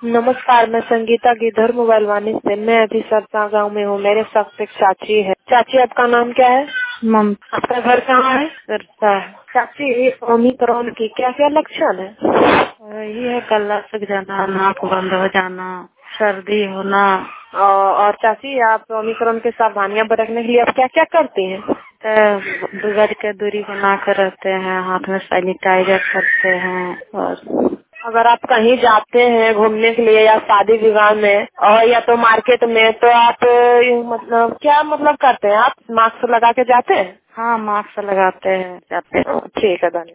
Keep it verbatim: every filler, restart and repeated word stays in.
नमस्कार, मैं संगीता गिद्धर मोबाइल वाणी से। मैं अभी सरसा गांव में हूँ। मेरे साथ एक चाची है। चाची, आपका नाम क्या है? ममता। आपका घर कहाँ है? सरसा। चाची, ओमिक्रॉन की क्या क्या लक्षण है? वही है, गला सूख जाना, नाक बंद हो जाना, सर्दी होना। और, और चाची, आप ओमिक्रॉन की सावधानियां बरतने के लिए आप क्या क्या करती हैं? दो गज के दूरी बना कर रहते हैं, हाथ में सैनिटाइजर करते हैं। और अगर आप कहीं जाते हैं घूमने के लिए या शादी विवाह में और या तो मार्केट में, तो आप मतलब क्या मतलब करते हैं? आप मास्क लगा के जाते हैं? हाँ, मास्क लगाते हैं, जाते हैं। ठीक है, धन्यवाद।